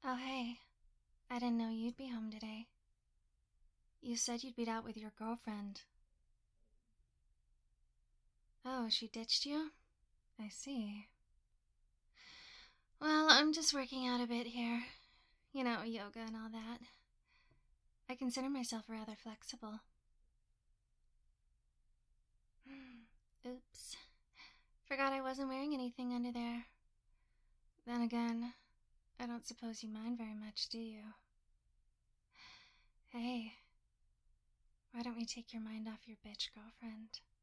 Oh, hey. I didn't know you'd be home today. You said you'd be out with your girlfriend. Oh, she ditched you? I see. Well, I'm just working out a bit here. You know, yoga and all that. I consider myself rather flexible. Oops. Forgot I wasn't wearing anything under there. Then again, I don't suppose you mind very much, do you? Hey, why don't we take your mind off your bitch girlfriend?